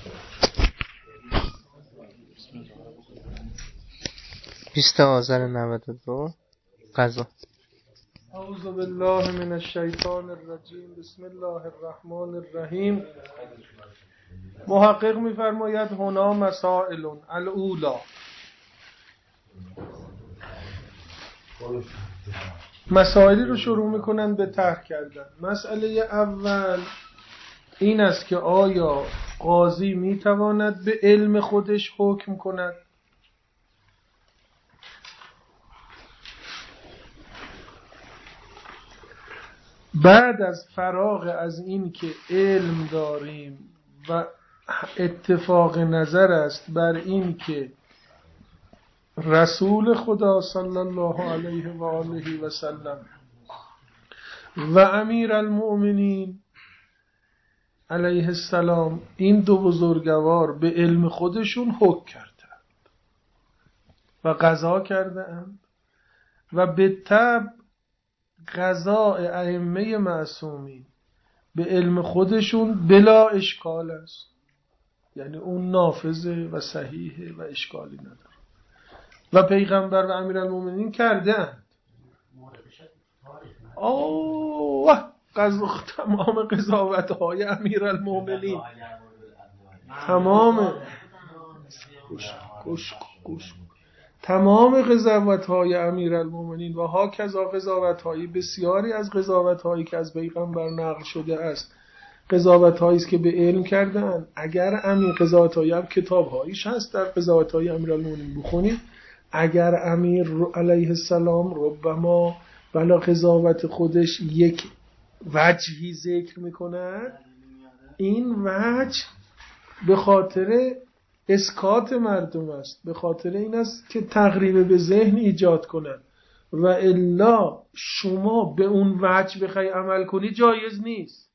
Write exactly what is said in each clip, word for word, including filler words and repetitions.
بیست آذر نود و دو قضا. اعوذ بالله من الشیطان الرجیم. بسم الله الرحمن الرحیم. محقق می‌فرماید هنا مسائل الاولی. مسائلی رو شروع میکنن به طرح کردن. مسئله اول این است که آیا قاضی میتواند به علم خودش حکم کند؟ بعد از فراغ از این که علم داریم و اتفاق نظر است بر این که رسول خدا صلی الله علیه و آله و سلم و امیر المؤمنین علیه السلام این دو بزرگوار به علم خودشون حکم کردند و قضا کردند و به طبع قضاء ائمه معصومین به علم خودشون بلا اشکال است، یعنی اون نافذه و صحیحه و اشکالی نداره و پیغمبر و امیرالمومنین کردند. اوه قضا تمام قضاوت‌های امیرالمومنین تمام گوش گوش گوش تمام قضاوت‌های امیرالمومنین و ها کذا قضاوت‌های بسیاری از قضاوت‌هایی که از پیغمبر نقل شده است قضاوت‌هایی است که به علم کردن. اگر امیر قضاوت‌هایی هم کتاب‌هایش هست در قضاوت‌های امیرالمومنین بخونید، اگر امیر علیه السلام ربما بلا قضاوت خودش یک وجهی ذکر می‌کند، این وجه به خاطر اسکات مردم است، به خاطر این است که تقریب به ذهن ایجاد کنند و الا شما به اون وجه بخوای عمل کنی جایز نیست.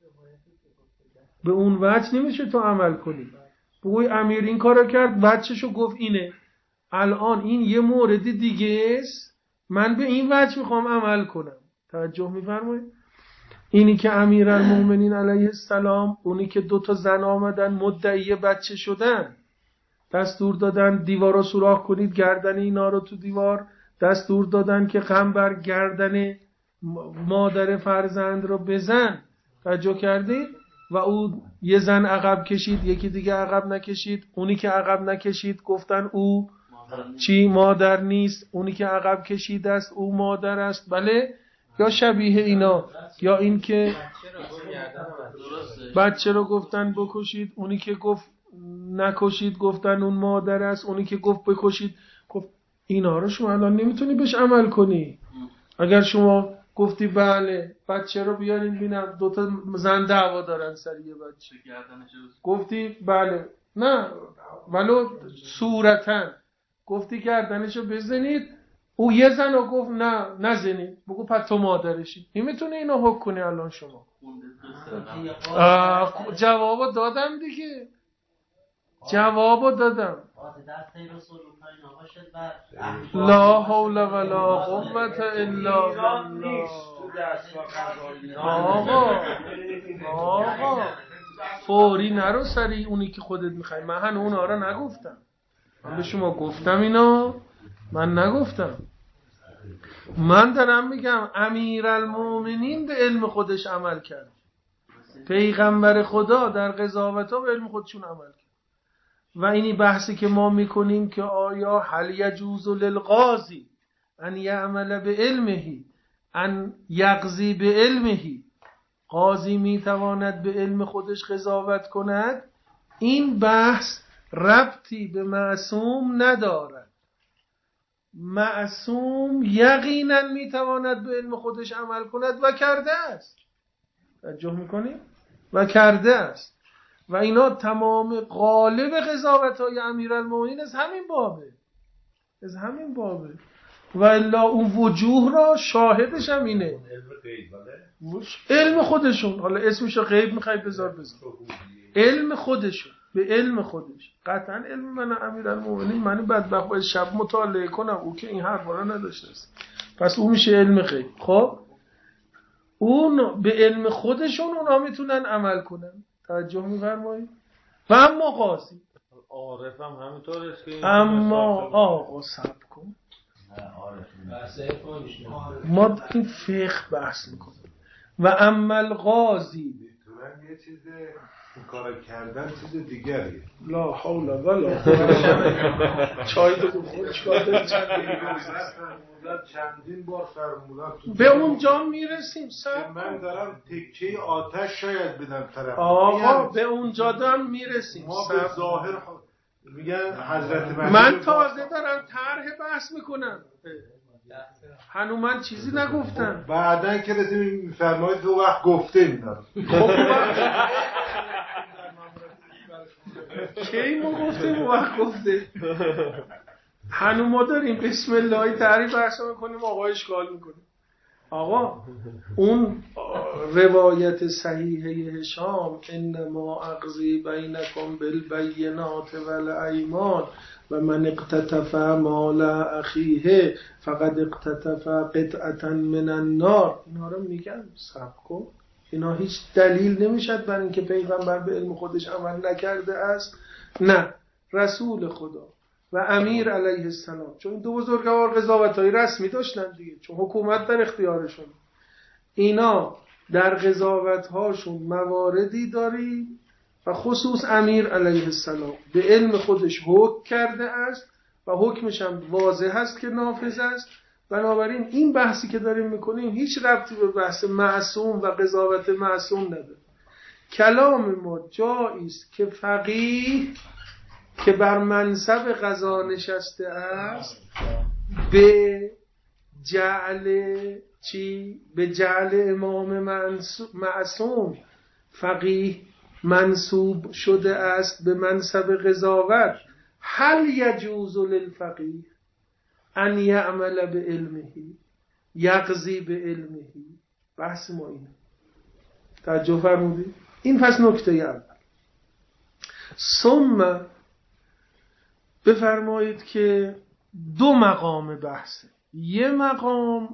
به اون وجه نمیشه تو عمل کنی. بگوی امیر این کارو کرد وجهشو گفت اینه، الان این یه مورد دیگه است، من به این وجه میخوام عمل کنم. توجه میفرمایید؟ اینی که امیرالمومنین علیه السلام اونی که دو تا زن آمدن مدعی بچه شدن دستور دادن دیوار رو سوراخ کنید گردن اینا رو تو دیوار، دستور دادن که خم بر گردن مادر فرزند رو بزن. توجه کردید؟ و او یه زن عقب کشید یکی دیگه عقب نکشید، اونی که عقب نکشید گفتن او چی مادر نیست، اونی که عقب کشید است او مادر است. بله، یا شبیه اینا، یا این که بچه رو گفتن بکشید، اونی که گفت نکشید گفتن اون مادر است، اونی که گفت بکشید گفت. اینا رو شما الان نمیتونی بهش عمل کنی. اگر شما گفتی بله بچه رو بیارین بینم دوتا زن دعوا دارن سر یه بچه، گفتی بله نه ولو صورتاً گفتی گردنشو بزنید، او یه زن رو گفت نه نزنید، بگو پس تو مادرشی. نمیتونه اینو حکم کنی الان شما. جوابو دادم دیگه، جوابو دادم. لا حول ولا قوة الا بالله. آقا آقا فوری نرو سری اونی که خودت میخوای. من هنو اونها رو نگفتم، من به شما گفتم اینا، من نگفتم. من دارم میگم امیرالمومنین به علم خودش عمل کرد، پیغمبر خدا در قضاوت‌ها به علم خودشون عمل کرد. و اینی بحثی که ما میکنیم که آیا هل یجوز للقاضی ان یعمل به علمه ان یقضی به علمه، قاضی میتواند به علم خودش قضاوت کند، این بحث ربطی به معصوم ندارد. معصوم یقینا میتواند به علم خودش عمل کند و کرده است. توجه میکنیم؟ و کرده است. و اینا تمام غالب قضاوت‌های امیرالمومنین از همین بابه، از همین بابه. و الا اون وجوه را شاهدش هم اینه، علم خودشون. حالا اسمشو غیب میخوای بذار بذار، علم خودشون، به علم خودش. قطعا علم من امیرالمومنین من بدبخت باید شب مطالعه کنم، او که این حرفا رو نداشته است، پس اون میشه علم غیب. خب اون به علم خودشون اونا میتونن عمل کنن. توجه می‌فرمایید؟ و اما قاضی عارف هم همینطور است که اما آقا صبر کن ما داریم فقه بحث میکنیم و اما القاضی یه چیز این کار کردن چیز دیگریه. لا حول ولا چای تو خود چیکار داری چندین بار فرمودم به اونجا میرسیم سر من دارم تکه آتش شاید بدم طرف آقا به اونجا دارم میرسیم ما به ظاهر میگن حضرت من تازه دارم طرح بحث میکنم هنو من چیزی نگفتم بعدن که رسیم میفرمایید دو وقت گفته میدارم کی ما گفتیم و وقت گفته هنو ما داریم بسم الله تعریف بحث میکنیم آقا اشکال میکنیم آقا اون روایت صحیحه هشام انما اقضی بینکم بالبینات والایمان و من اقتطف مال اخیه فقد اقتطف قطعه من النار اینا رو میگن صبر کن اینا هیچ دلیل نمیشد بر اینکه پیغمبر به علم خودش عمل نکرده است نه رسول خدا و امیر علیه السلام چون این دو بزرگوار قضاوت‌های رسمی داشتن دیگه چون حکومت در اختیارشون اینا در قضاوت‌هاشون مواردی داری و خصوص امیر علیه السلام به علم خودش حکم کرده است و حکمش هم واضح است که نافذ است بنابراین این بحثی که داریم میکنیم هیچ ربطی به بحث معصوم و قضاوت معصوم نداره کلام ما جایی است که فقیه که بر منصب قضا نشسته است به جعل چی؟ به جعل امام معصوم فقیه منصوب شده است به منصب قضاوت هل یجوز للفقیه ان یعمل به علمه یقضی به علمه بحث ما اینه توجه فرمودید این پس نکته اول ثم بفرمایید که دو مقام بحثه یه مقام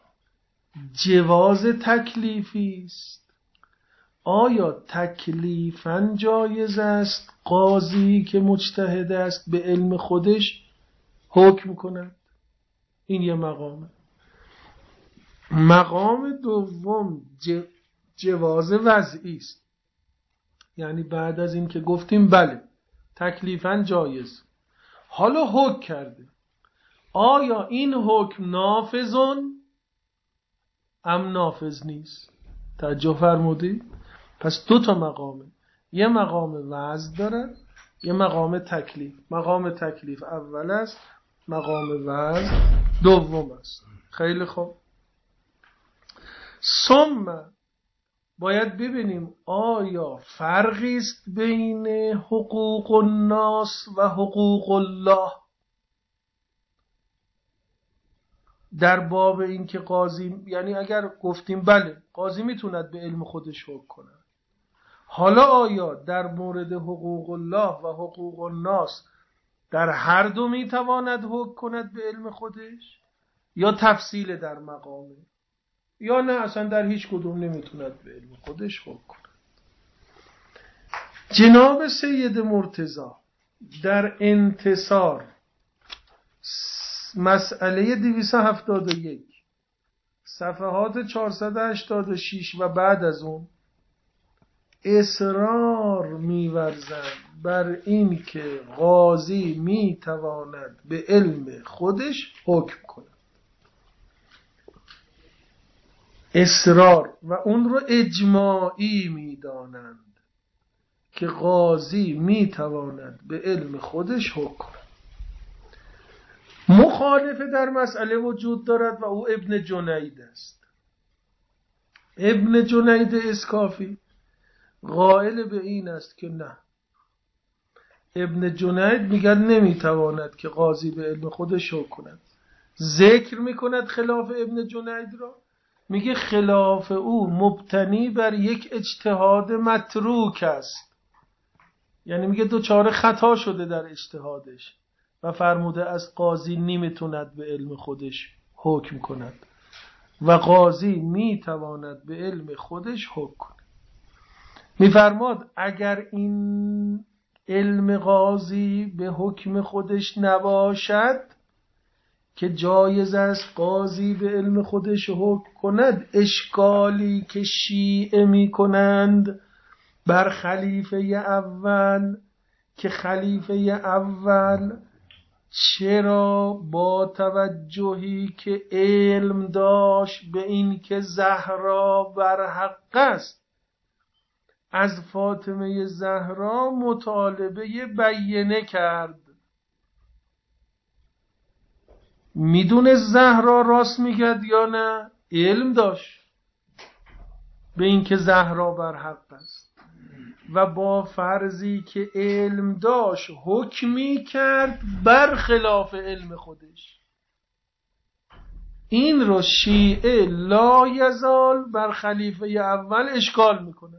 جواز تکلیفی است آیا تکلیفاً جایز است قاضی که مجتهد است به علم خودش حکم کند این یه مقامه مقام دوم جواز وضعی است یعنی بعد از این که گفتیم بله تکلیفاً جایز حالا حکم کرده آیا این حکم نافذون ام نافذ نیست توجه فرمودید پس دو تا مقامه یه مقام وضع داره یه مقام تکلیف مقام تکلیف اول است مقام وضع دوم است خیلی خوب ثم باید ببینیم آیا فرقی است بین حقوق الناس و حقوق الله در باب این که قاضی یعنی اگر گفتیم بله قاضی میتوند به علم خودش حکم کنه حالا آیا در مورد حقوق الله و حقوق الناس در هر دو میتواند حکم کند به علم خودش یا تفصیل در مقامه یا نه اصلا در هیچ کدوم نمیتوند به علم خودش حکم کند جناب سید مرتضی در انتصار مسئله دویست و هفتاد و یک صفحات چهارصد و هشتاد و شش و بعد از اون اصرار می‌ورزند بر این که قاضی میتواند به علم خودش حکم کند اصرار و اون رو اجماعی میدانند که قاضی میتواند به علم خودش حکم کند مخالفه در مسئله وجود دارد و او ابن جنید است ابن جنید اسکافی قائل به این است که نه ابن جنید میگن نمیتواند که قاضی به علم خودش حکم کند ذکر میکند خلاف ابن جنید را میگه خلاف او مبتنی بر یک اجتهاد متروک است یعنی میگه دوچاره خطا شده در اجتهادش و فرموده از قاضی نمیتوند به علم خودش حکم کند و قاضی میتواند به علم خودش حکم کند میفرماد اگر این علم قاضی به حکم خودش نباشد که جایز است قاضی به علم خودش حکم کند، اشکالی که شیعه می کنند بر خلیفه اول که خلیفه اول چرا با توجهی که علم داشت به این که زهرا بر حق است از فاطمه زهرا مطالبه بینه کرد. میدونه زهرا راست میگه یا نه؟ علم داشت به این که زهرا بر حق است و با فرضی که علم داشت حکمی کرد برخلاف علم خودش. این رو شیعه لا یزال بر خلیفه اول اشکال میکنه.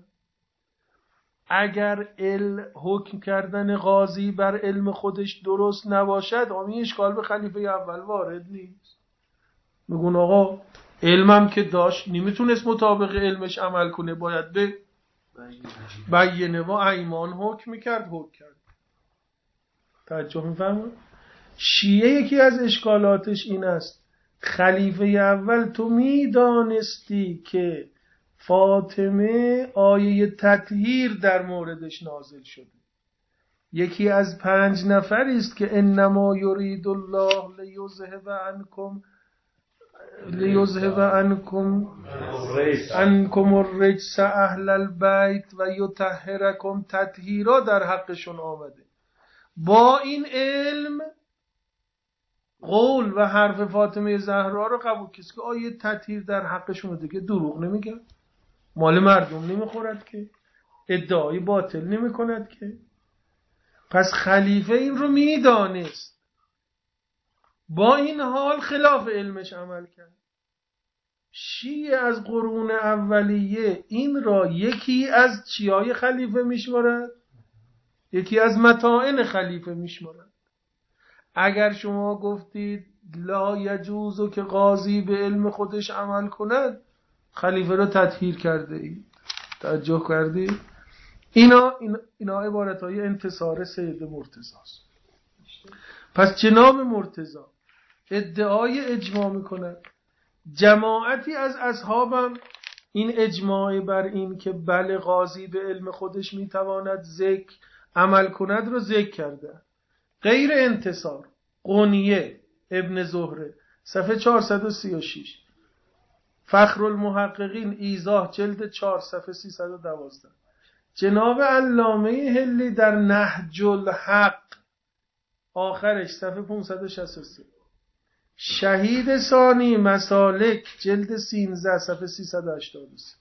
اگر ال حکم کردن قاضی بر علم خودش درست نباشد، این اشکال به خلیفه اول وارد نیست. میگون آقا علمم که داشت نمیتونست مطابق علمش عمل کنه، باید به بینه و ایمان حکم میکرد حکم کرد. توجه میفهمون؟ شیعه یکی از اشکالاتش این است خلیفه اول تو میدانستی که فاطمه آیه تطهیر در موردش نازل شده، یکی از پنج نفری است که انما یرید الله لیذهب عنکم لیذهب عنکم عنکم الرجس اهل البیت و یطهرکم تطهیرا در حقشون آمده. با این علم قول و حرف فاطمه زهرا رو قبول کسی که آیه تطهیر در حقشون دیگه دروغ نمیگه، مال مردم نمیخورد که، ادعای باطل نمیکند که. پس خلیفه این رو میدانست، با این حال خلاف علمش عمل کرد. شیعه از قرون اولیه این را یکی از چیای خلیفه میشمارد، یکی از متاعن خلیفه میشمارد. اگر شما گفتید لا یجوزو که قاضی به علم خودش عمل کند، خلیفه را تطهیر کرده اید. توجه کردید؟ اینا اینا عبارتهای انتصار سید مرتضی است. پس جناب مرتضی ادعای اجماع میکند. جماعتی از اصحابم این اجماع بر این که بله قاضی به علم خودش میتواند ذکر عمل کند رو ذکر کرده. غیر انتصار قونیه ابن زهره صفحه چهارصد و سی و شش، فخر المحققین ایضاح جلد چهار صفحه سیصد و دوازده، جناب علامه هلی در نهج الحق آخرش صفحه پانصد و شصت و سه، شهید ثانی مسالک جلد سیزده صفحه سیصد و هشتاد و سه،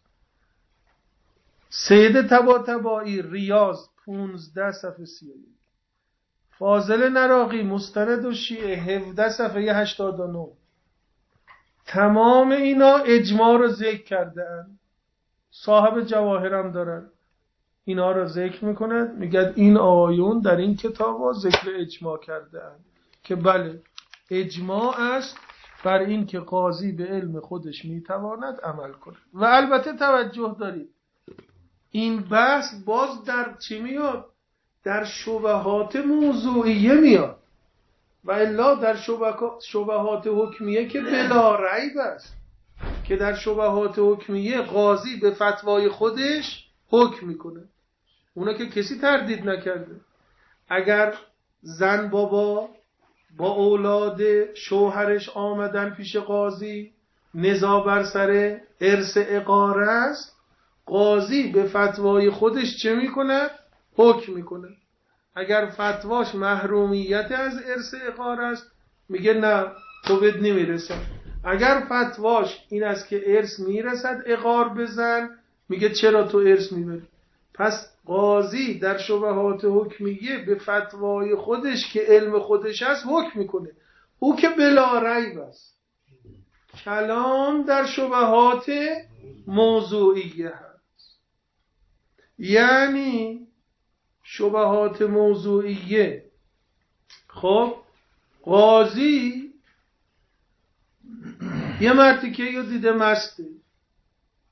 سید طباطبایی ریاض پانزده صفحه سی و یک، فاضل نراقی مستند و شیعه هفده صفحه هشتاد و نه. تمام اینا اجماع رو ذکر کرده اند. صاحب جواهرم دارن اینا رو ذکر میکند، میگه این آیون در این کتاب ها ذکر اجماع کرده اند که بله اجماع است بر این که قاضی به علم خودش میتواند عمل کنه. و البته توجه دارید این بحث باز در چی میاد؟ در شبهات موضوعیه میاد، و الا در شبهات حکمیه که بلا ریب است که در شبهات حکمیه قاضی به فتوای خودش حکم میکنه، اونا که کسی تردید نکرده. اگر زن بابا با اولاد شوهرش آمدن پیش قاضی، نزاع بر سر ارث عقار است، قاضی به فتوای خودش چه میکنه؟ حکم میکنه. اگر فتواش محرومیت از ارث عقار است، میگه نه تو بد نمیرسه. اگر فتواش این است که ارث میرسد عقار بزن، میگه چرا تو ارث میبری. پس قاضی در شبهات حکمیه به فتوای خودش که علم خودش است حکم میکنه، او که بلا ریب است. کلام در شبهات موضوعیه هست، یعنی شبهات موضوعیه. خب قاضی یه مرتی که یا دیده مسته،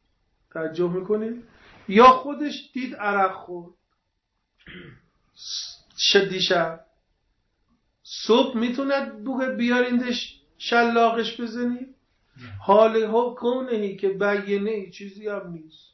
توجه میکنه، یا خودش دید عرق خورد، چه دیشب صبح میتوند بوه بیاریندش شلاقش بزنی؟ حال حکمهی که بیینه چیزی هم نیست.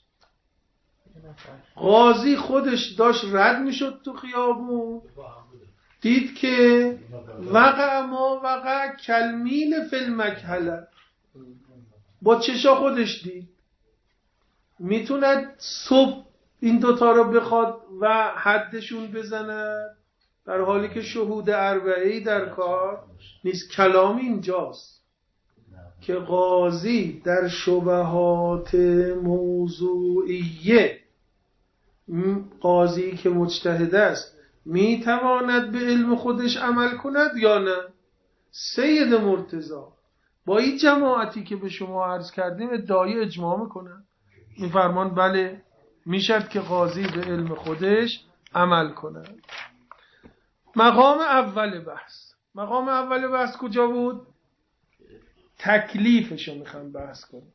قاضی خودش داشت رد میشد تو خیابون، دید که وقع ما وقع کلمیل فی المکحله، با چشا خودش دید. میتوند صبح این دوتا رو بخواد و حدشون بزند در حالی که شهود اربعه‌ای در کار نیست. کلام اینجاست که قاضی در شبهات موضوعیه، قاضی که مجتهد است میتواند به علم خودش عمل کند یا نه؟ سید مرتضی با این جماعتی که به شما عرض کردیم ادعای اجماع میکنن، میفرمان بله میشد که قاضی به علم خودش عمل کند. مقام اول بحث مقام اول بحث کجا بود؟ تکلیفشو میخوام بحث کنم.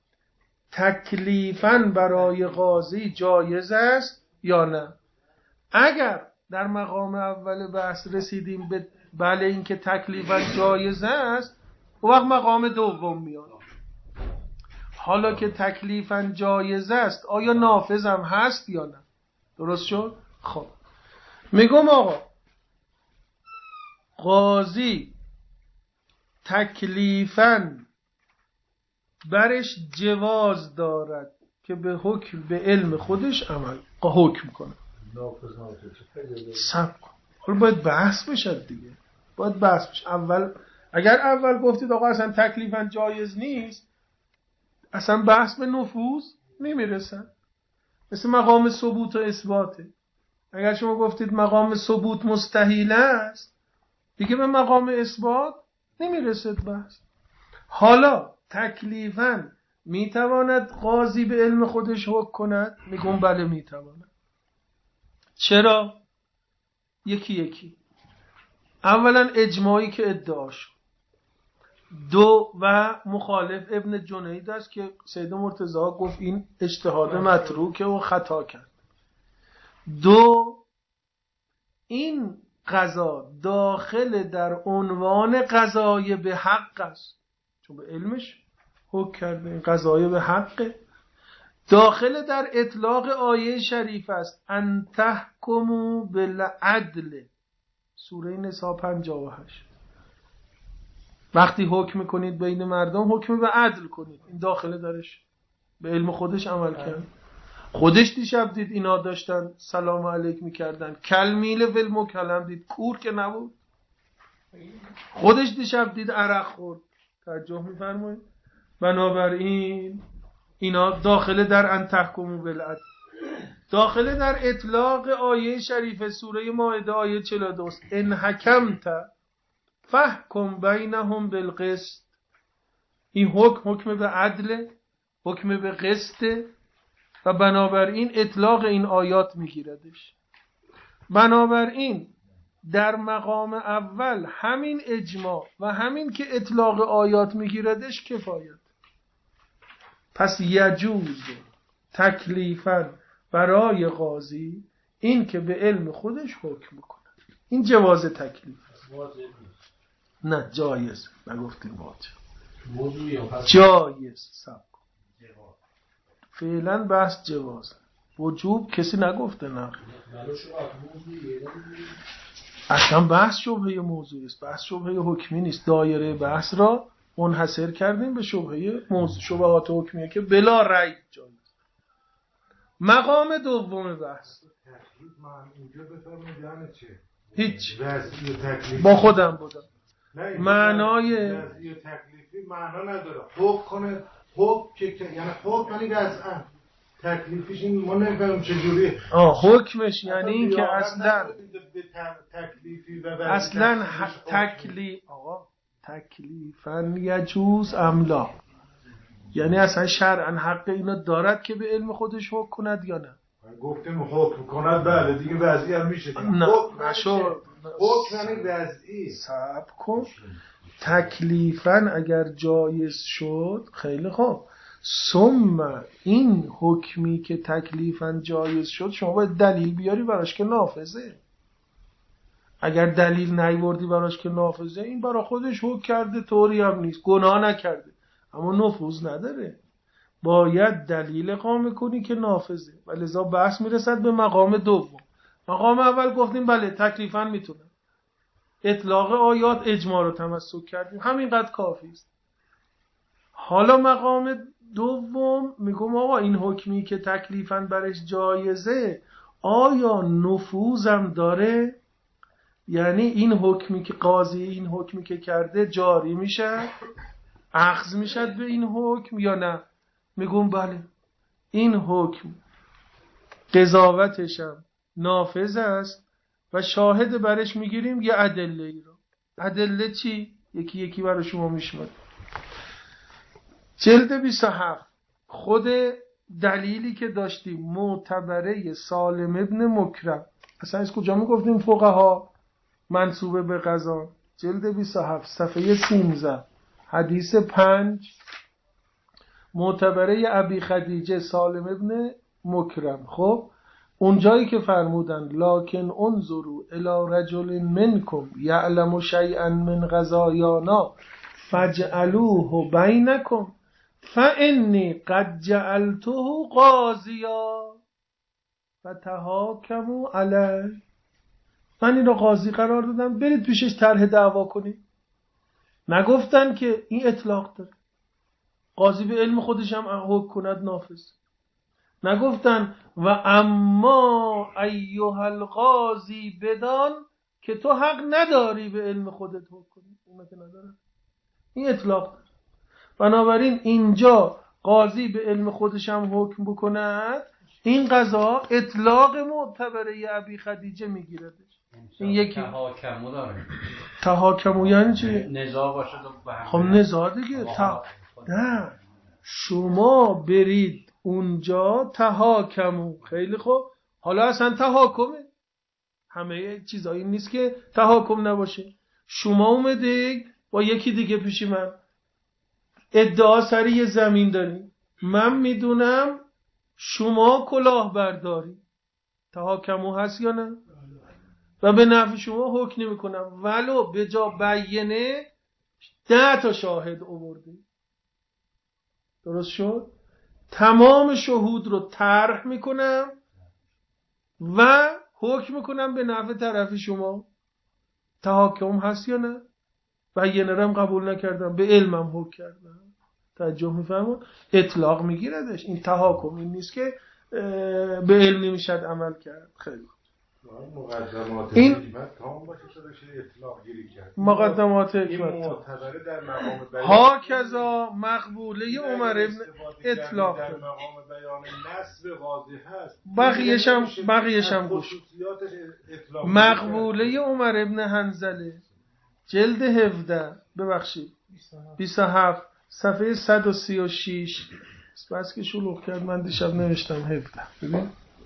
تکلیفاً برای قاضی جایز است یا نه؟ اگر در مقام اول بحث رسیدیم به بله این که تکلیفاً جایز است، و وقت مقام دوم میاد. حالا که تکلیفاً جایز است آیا نافذ هم هست یا نه؟ درست شد؟ خب میگم آقا قاضی تکلیفاً برش جواز دارد که به حکم به علم خودش عمل حکم کنه. سب کن. حالا باید بحث بشه دیگه. باید بحث بشه. اول اگر اول گفتید آقا اصلا تکلیفاً جایز نیست، اصلا بحث به نفوذ نمیرسن. مثل مقام ثبوت و اثباته. اگر شما گفتید مقام ثبوت مستحیل است، دیگه به مقام اثبات نمیرسد بحث. حالا تکلیفاً میتواند قاضی به علم خودش حکم کند؟ میگم بله میتواند. چرا؟ یکی یکی. اولا اجماعی که ادعا شد. دو و مخالف ابن جنید است که سید مرتضی گفت این اجتهاد متروکه و خطا کرد. دو، این قضا داخل در عنوان قضای به حق است، چون به علمش حکم کرده. این قضای به حقه، داخل در اطلاق آیه شریف است ان تحکموا بالعدل، سوره نساء پنجاه و هشت. وقتی حکم کنید بین مردم حکم به عدل کنید. این داخل درش به علم خودش عمل کرد. خودش دیشب دید اینا داشتن سلام علیک میکردن، کلمیل فی المکلم دید، کور که نبود. خودش دیشب دید عرق خورد. توجه میفرمایید؟ بنابراین اینا داخل در ان تحکموا بالعدل، داخل در اطلاق آیه شریف سوره مائده آیه چهل و دو ان حکمت فحکم بینهم بالقسط. این حکم حکم به عدل، حکم به قسط، و بنابراین اطلاق این آیات میگیردش. بنابراین در مقام اول همین اجماع و همین که اطلاق آیات میگیردش کفایت. پس یجوز تکلیفاً برای قاضی این که به علم خودش حکم کنه. این جواز تکلیف نه جایز، نگفتیم واجب، جایز. سب فعلا بحث جواز، وجوب کسی نگفته. نه اصلا بحث شبهه موضوعی است، بحث شبهه حکمی نیست. دایره بحث را منحصر کردیم به شبهه موضوع، شبهات حکمیه که بلا رأی جایز. مقام دوم بحث هیچ با خودم بودم معنای تکلیفی معنا نداره. حکم کنه حکم که یعنی حکم یعنی وضعا، تکلیفیش این ما نمی‌فهمیم چجوری. آه حکمش یعنی این که اصلا تکلیفی و اصلا تکلیف آقا تکلیفاً یجوز املا، یعنی اصلا شرعاً حق اینا دارد که به علم خودش حکم کند یا نه؟ گفتیم حکم کند بله دیگه وضعی هم میشه. نه نشد. حکم یعنی وضعی. صبر کن. تکلیفاً اگر جایز شد خیلی خوب، ثم این حکمی که تکلیفاً جایز شد شما باید دلیل بیاری براش که نافذه. اگر دلیل نیوردی براش که نافذه، این برا خودش حکم کرده، طوری هم نیست، گناه نکرده اما نفوذ نداره. باید دلیل اقامه کنی که نافذه. و لذا بحث میرسد به مقام دوم. مقام اول گفتیم بله تکلیفاً میتونه، اطلاق آیات اجماع رو تمسک کردیم، همینقدر کافی است. حالا مقام دوم میگم آقا این حکمی که تکلیفاً برش جایزه آیا نفوذم داره؟ یعنی این حکمی که قاضی این حکمی که کرده جاری میشه، اخذ میشد به این حکم یا نه؟ میگم بله این حکم قضاوتشم نافذ است و شاهد برش میگیریم یه ادله ای رو. ادله چی؟ یکی یکی برای شما میشمارم. جلد بیست و هفت خود دلیلی که داشتیم معتبره سالم ابن مکرم، اصلا از کجا میگفتیم فقها منصوبه به قضا؟ جلد بیست و هفت صفحه سیزده حدیث پنج، معتبره ابی خدیجه سالم ابن مکرم. خب اونجایی که فرمودن لکن انظروا الی رجل منکم یعلم شیئا من قضایانا فاجعلوه بینکم فانی قد جعلته قاضیا فتحاکموا علیه. من این رو قاضی قرار دادم، برید پیشش طرح دعوا کنید. نگفتن که این اطلاق داره، قاضی به علم خودش هم حکم کند نافذ. نگفتن و اما ایها القاضی بدان که تو حق نداری به علم خودت حکم کنی. اونا که ندارن، این اطلاق داره. بنابراین اینجا قاضی به علم خودش هم حکم بکند، این قضا اطلاق معتبره ابی خدیجه میگیردش. این یکی تحاکمو داره. تحاکمو یعنی چی؟ نزاع باشه به هم. خب نزاع دیگه تا... نه شما برید اونجا تحاکمو. خیلی خوب، حالا اصلا تحاکمه، همه چیزایی نیست که تحاکم نباشه. شما اومده با یکی دیگه پیشی من ادعا سر یه زمین داری، من میدونم شما کلاه برداری، تحاکمو هست یا نه؟ و به نفع شما حکم میکنم ولو به جا بیینه ده تا شاهد آورده. درست شد؟ تمام شهود رو طرح میکنم و حکم میکنم به نفع طرف شما. تحاکم هست یا نه؟ بیینه رو هم قبول نکردم، به علمم حکم کردم. توجه میفرمون؟ اطلاق میگیردش. این تحاکم این نیست که به علم نمیشد عمل کرد. خیلی مقدمات این حکمت تمام باشه تا بشه اطلاق گیری کرد. مقدمات این حکمت معتبره در مقام بیان ها کذا مقبوله عمر ابن اطلاق در داره. مقام بیان نصب قاضی هست، بقیه‌شم بقیه‌شم گوش. خصوصیاتش اطلاق مقبوله عمر ابن حنظله جلد هفده ببخشید بیست و هفت صفحه صد و سی و شش. بس که شلوغ کرد من دیشب نوشتم هفده. ببین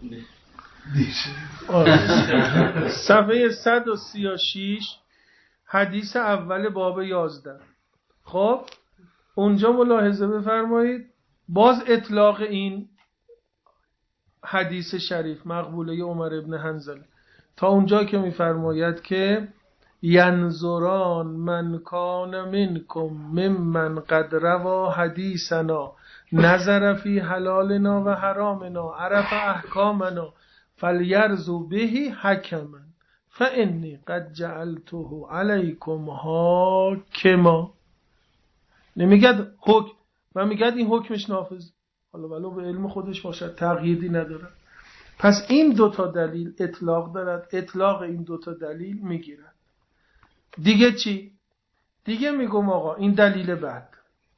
صفحه صد و سی و شش حدیث اول باب یازده. خب اونجا ملاحظه بفرمایید، باز اطلاق این حدیث شریف مقبوله عمر ابن حنظله تا اونجا که میفرماید که ینظران من کان منکم ممن قد روا حدیثنا نظر فی حلالنا و حرامنا عرف احکامنا فلیرزو بهی حکما فانی قد جعلته علیکم حاکما. نمیگد حکم و میگد این حکمش نافذ، حالا ولو به علم خودش باشد، تقییدی نداره. پس این دوتا دلیل اطلاق دارد، اطلاق این دوتا دلیل میگیرد. دیگه چی؟ دیگه میگم آقا این دلیل بعد،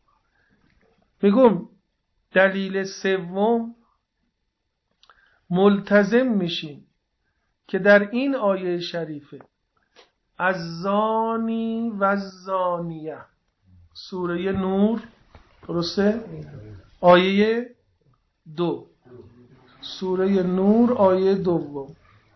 میگم دلیل سوم ملتزم میشیم که در این آیه شریفه از زانی و زانیه سوره نور، درسته؟ آیه دو، سوره نور آیه دوم،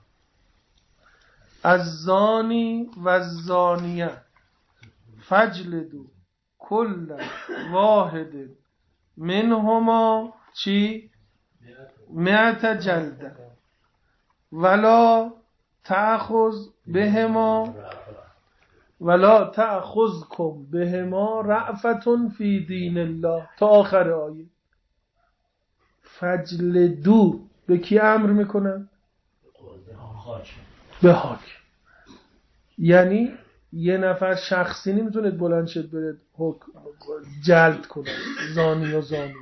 از زانی و زانیه فجلدو کل واحد منهما چی؟ مئت جلده ولا تأخذ بهما ولا تأخذکم بهما رأفتون فی دین الله تا آخر آیه. فجلدو به کی امر میکنن؟ به حاکم. یعنی یه نفر شخصی نمیتونید بلند شد برید حکم جلد کنه زانی و زانیه.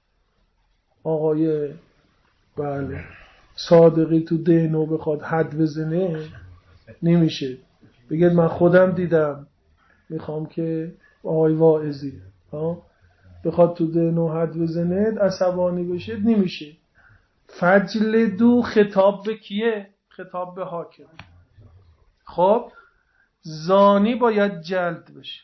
آقای بله صادقی تو دینو بخواد حد بزنه نمیشه. بگید من خودم دیدم میخوام که آقای واعظی ها بخواد تو دینو حد بزنه عصبانی بشید نمیشه. فجلدو خطاب به کیه؟ خطاب به حاکم. خب زانی باید جلد بشه.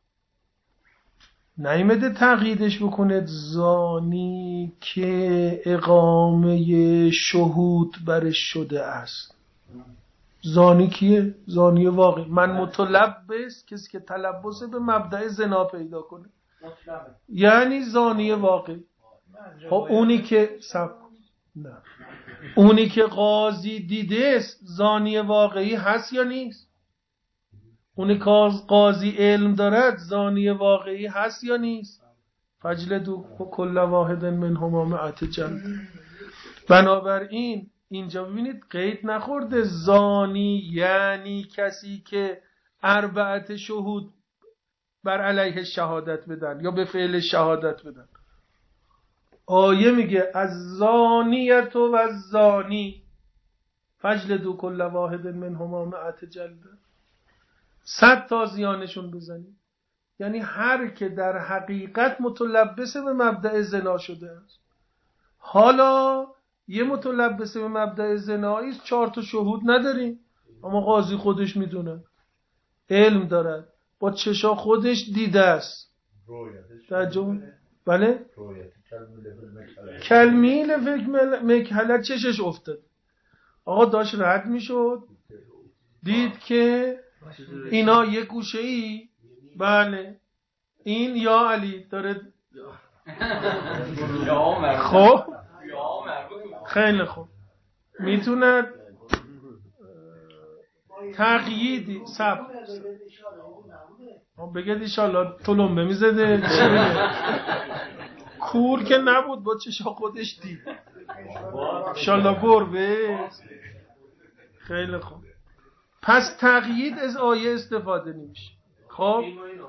نیامده تقییدش بکنه زانی که اقامه شهود برش شده است. زانی کیه؟ زانی واقعی. من متلبس کسی که تلبس به مبدأ زنا پیدا کنه یعنی زانی واقعی. خب اونی که سب نه اونی که قاضی دیده است زانی واقعی هست یا نیست؟ اونی که قاضی علم دارد زانی واقعی هست یا نیست؟ فجلدو کل واحد منهما مئة جلد. بنابراین اینجا ببینید قید نخورده زانی یعنی کسی که اربعت شهود بر علیه شهادت بدن یا به فعل شهادت بدن. آیه میگه از زانیت و از زانی فجلدو کل واحد منهما مئة جلد. صد تا زیانشون بزنید. یعنی هر که در حقیقت متلبس به مبدأ زنا شده است. حالا یه متلبس به مبدأ زنایی است چهار تا شهود نداریم اما قاضی خودش میدونه علم دارد با چشا خودش دیده است. تعجب بله کلمیل فکر مکهلت چشش افتاد. آقا داشت رد میشد دید که اینا یه گوشه ای بله این یا علی داره خب خیلی خوب میتوند تقییدی سب بگید ایشالله طلمبه میزده کور که نبود با چشا خودش دید ایشالله گربه. خیلی خوب پس تقیید از آیه استفاده نمیشه. خب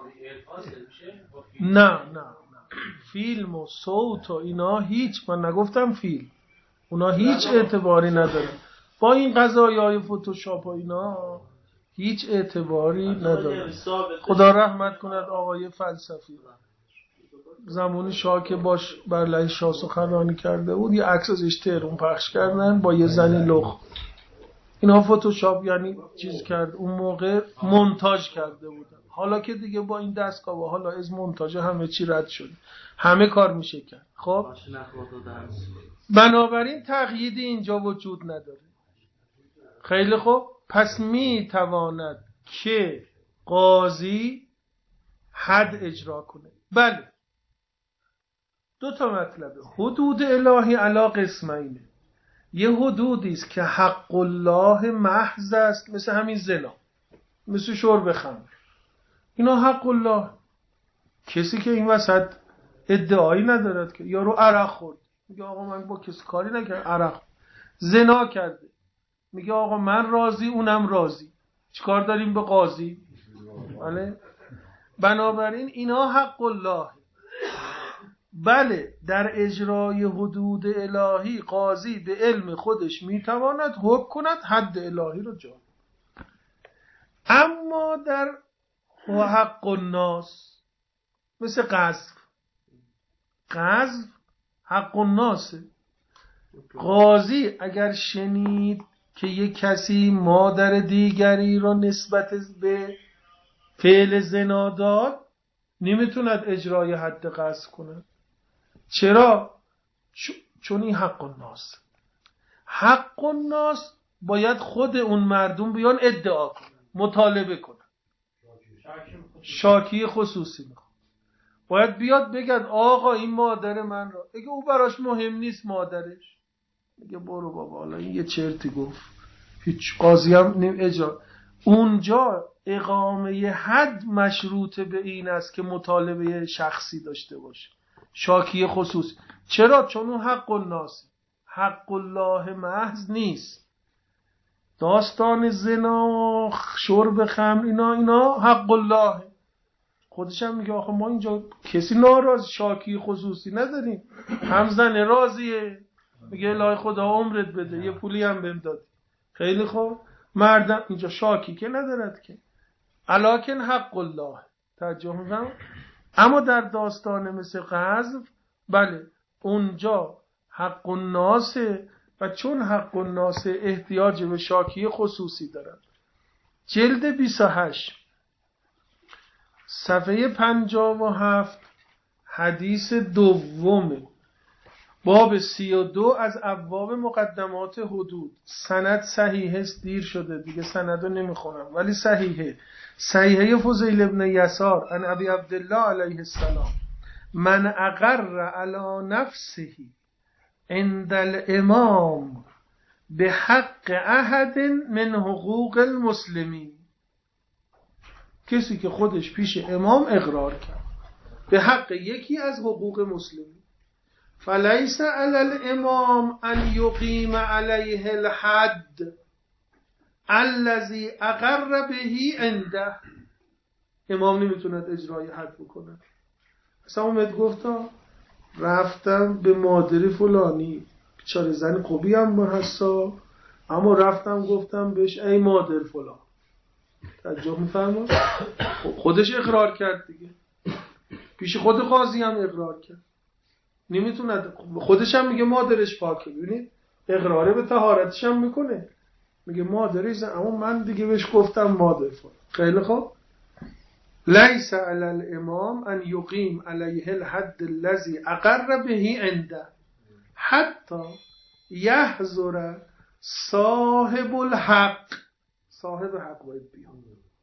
نه نه نه فیلم و صوت و اینا هیچ من نگفتم فیلم اونا هیچ اعتباری نداره با این قضایای فتوشاپ و اینا هیچ اعتباری نداره. خدا رحمت کند آقای فلسفی زمانی شاه که باش بر علیه شاه سخنرانی کرده بود یه عکس ازش تهرون پخش کردن با یه زنی لخ. اینا فتوشاپ یعنی چیز کرد اون موقع مونتاژ کرده بودن. حالا که دیگه با این دستگاه و حالا از مونتاژ همه چی رد شده همه کار میشه کرد. خب بنابراین تقیید اینجا وجود نداره. خیلی خوب پس می تواند که قاضی حد اجرا کنه. بله دو تا مطلبه. حدود الهی علی قسمینه. یه حدودی است که حق الله محض است مثل همین زنا مثل شرب خمر اینا حق الله. کسی که این وسط ادعایی ندارد که یارو عرق خورد میگه آقا من با کسی کاری نکردم عرق زنا کرده میگه آقا من راضی اونم راضی چیکار داریم به قاضی؟ بله بنابراین اینا حق الله. بله در اجرای حدود الهی قاضی به علم خودش میتواند حکم کند حد الهی رو جا. اما در حق الناس مثل قذف قذف حق الناسه. قاضی اگر شنید که یک کسی مادر دیگری را نسبت به فعل زنا داد نمیتوند اجرای حد قذف کند. چرا؟ چون این حق الناس. حق الناس باید خود اون مردم بیان ادعا کنن مطالبه کنن. شاکی خصوصی میخواد باید بیاد بگد آقا این مادر من را. اگه او براش مهم نیست مادرش میگه برو بابا حالا این یه چرتی گفت هیچ قاضی هم نیم اجرا. اونجا اقامه حد مشروط به این است که مطالبه شخصی داشته باشه، شاکی خصوصی. چرا؟ چون اون حق الناس، حق الله محض نیست. داستان زنا، شرب خمر، اینا اینا حق الله. خودش هم میگه آخه ما اینجا کسی ناراض، شاکی خصوصی نداریم، هم زن راضیه، میگه الهی خدا عمرت بده، یه پولی هم بهم داد، خیلی خوب. مردم اینجا شاکی که ندارد که، الاکن حق الله. توجه می‌کنم. اما در داستان مثل قذف، بله اونجا حق الناس، و چون حق الناس احتیاج به شاکی خصوصی دارد. جلد بیست و هشت صفحه پنجاه و هفت حدیث دوم باب سی و دو از ابواب مقدمات حدود. سند صحیح است، دیر شده دیگه سندو نمیخونم ولی صحیحه. صحیحه فضیل ابن یسار عن ابی عبدالله علیه السلام من اقر علی نفسه عند الامام به حق احد من حقوق المسلمین. کسی که خودش پیش امام اقرار کرد به حق یکی از حقوق مسلمین، فلیس علی الامام ان یقیم علیه الحد الذی اقر به عنده. امام نمیتوند اجرای حد بکنه. مثلا اومد گفتا رفتم به مادر فلانی، بیچاره زن خوبی هم هستا، اما رفتم گفتم بهش ای مادر فلان. توجه می‌فرما؟ خودش اقرار کرد دیگه، پیش خود قاضی هم اقرار کرد. نمیتونه، خودش هم میگه مادرش پاکه. ببینید اقراره به طهارتش هم میکنه، میگه مادرش، اما من دیگه بهش گفتم مادر فلان. خیلی خوب. لیس علی الامام ان یقیم علیه الحد الذی اقر به عنده حتی یحضر صاحب الحق. صاحب حق باید بیاد،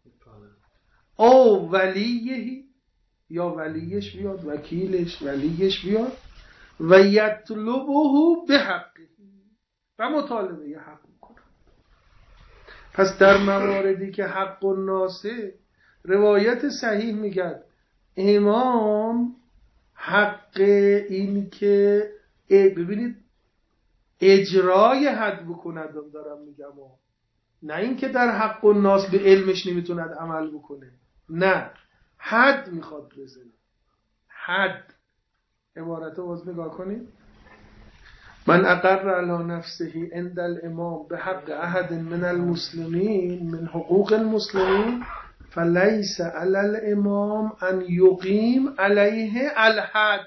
او ولیه، یا ولیش بیاد، وکیلش، ولیش بیاد، و یطلبه به حقه، و مطالبه ی حق میکنه. پس در مواردی که حق الناسه، روایت صحیح میگه امام حق این که ببینید اجرای حد بکند دارم میگم، نه این که در حق الناس به علمش نمیتوند عمل بکنه، نه حد میخواد بزنه. حد عبارت رو باز نگاه کنید. من اقر علی نفسه عند الامام به حق احد من المسلمین من حقوق المسلمین فلیس علی الامام ان یقیم علیه الحد.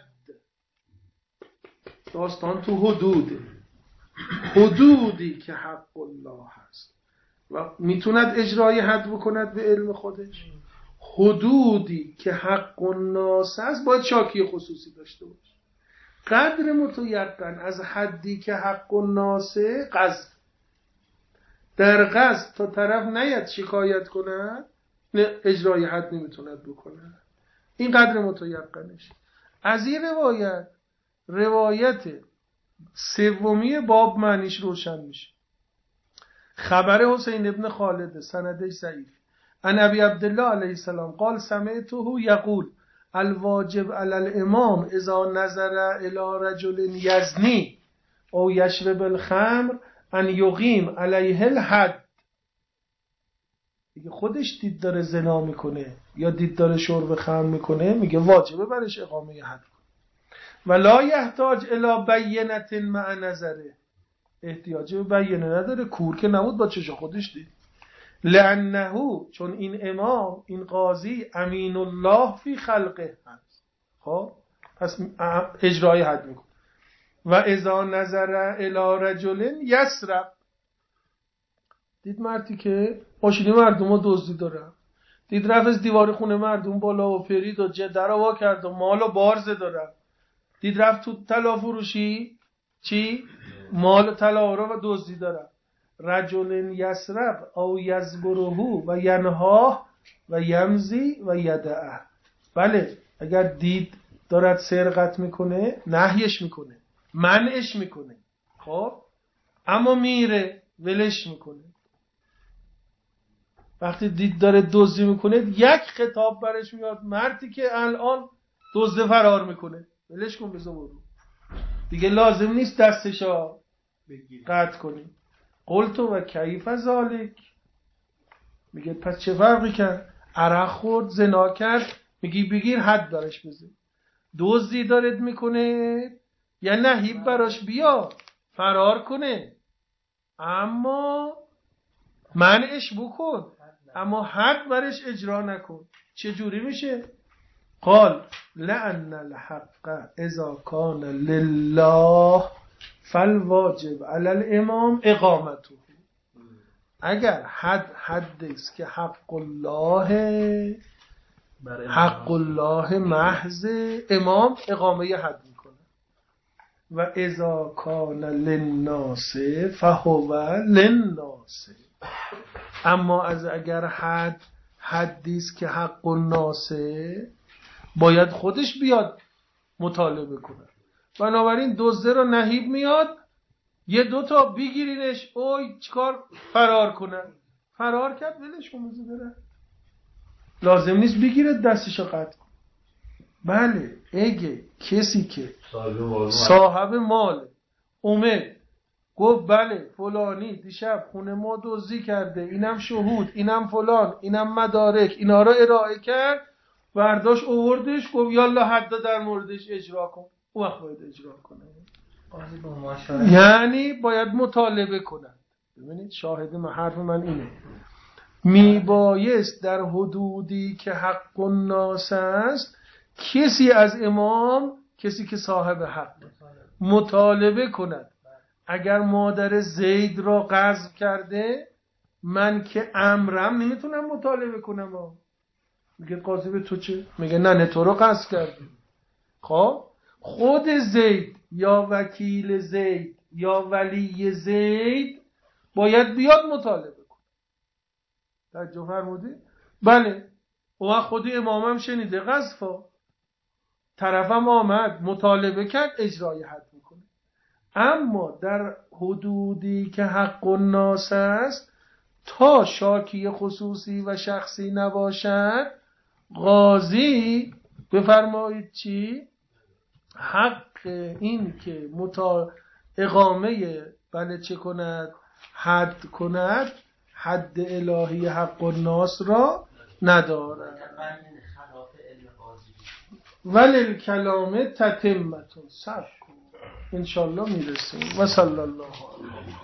داستان تو حدوده، حدودی که حق الله هست و میتوند اجرای حد بکند به علم خودش. حدودی که حق الناس هست باید شاکی خصوصی داشته باشه. قدر متیقن از حدی که حق الناس قذف، در قذف تا طرف نیاد شکایت کند اجرای حد نمیتوند بکنه. این قدر متیقنش. از این روایت، روایت سومی باب معنیش روشن میشه. خبر حسین ابن خالد سندش ضعیف. عن ابی عبدالله علیه السلام قال سمعته یقول الواجب علی الامام اذا نظر الی رجل یزنی او یشرب الخمر ان یقیم علیه الحد. میگه خودش دید داره زنا میکنه یا دید داره شرب خمر میکنه، میگه واجبه برش اقامه حد کن. ولا یحتاج الی بینه مع نظره، احتیاجی به بیانه نداره، کور که نبود با چشم خودش دید. لانه، چون این امام، این قاضی امین الله فی خلقه هست، خب پس اجرای حد میکنه. و اذا نظر الی رجل یسرق، دید مردی که ماشینی مردم رو دزدی داره، دید رفت از دیوار خونه مردم بالا و پرید و در وا کرد و مال و بارزه داره، دید رفت تو طلا فروشی چی؟ مال طلا رو و دزدی داره. رجل یسرق او یزبره و ینها و یمزی و یدعه. بله اگر دید دارد سرقت میکنه نهیش میکنه، منعش میکنه، خب اما میره ولش میکنه، وقتی دید داره دزدی میکنه یک خطاب برش میاد، مردی که الان دزد فرار میکنه ولش کن بذار برو، دیگه لازم نیست دستشو قطع کنی. قلت و کیف ذالک، میگه پس چه فرقی کرد؟ عرق خورد، زنا کرد، میگی بگیر حد براش بزن. دزدی دارد میکنه یا نهیب براش بیا فرار کنه، اما منعش بکن، اما حد برش اجرا نکن. چه جوری میشه؟ قال لأن الحق اذا کان لله فالواجب علی الامام اقامته. اگر حد حد است که حق الله حق الله محض، امام اقامه حد میکنه. و اذا کان للناس فهو للناس، اما از اگر حد حدی است که حق الناس، باید خودش بیاد مطالبه کنه. بنابراین دزده رو نهیب میاد یه دوتا بگیرینش، اوی چیکار فرار کنن، فرار کرد ولش کن بره، لازم نیست بگیره دستشو قطع کن. بله اگه کسی که صاحب مال اومد گفت بله فلانی دیشب خونه ما دزدی کرده، اینم شهود، اینم فلان، اینم مدارک، اینا رو ارائه کرد، برداشت اووردش گفت یالا حد در موردش اجرا کن، اون وقت باید اجرا کنه. یعنی باید مطالبه کنند. ببینید شاهد من حرف من اینه، میبایست در حدودی که حق الناس است کسی از امام، کسی که صاحب حق مطالبه کند. اگر مادر زید را غصب کرده، من که امرم نمیتونم مطالبه کنم. میگه قاضی به تو چه؟ میگه نه نه تو رو غصب کرده. خب خود زید یا وکیل زید یا ولی زید باید بیاد مطالبه کنه. توجه فرمودید؟ بله اون خودی امامم شنیده غصبا، طرفم آمد مطالبه کرد، اجرای حد میکنه. اما در حدودی که حق الناس است، تا شاکی خصوصی و شخصی نباشد، قاضی بفرمایید چی؟ حق این که متا اقامه بله چه کند؟ حد کند، حد الهی حق الناس را ندارد. ولی کلام تتمتون صبر کن انشالله میرسیم. و صلی الله علیه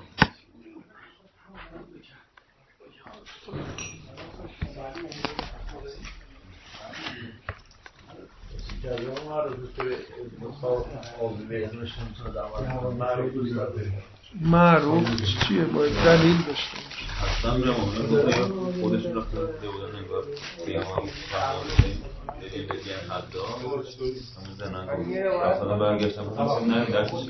معروف چیه؟ باید دلیل داشته باشه. اصلا میرم خودشون رفته بودن انگار بیامان دلیل بگیرن حدا همون زنن اصلا برگشتم نه درستش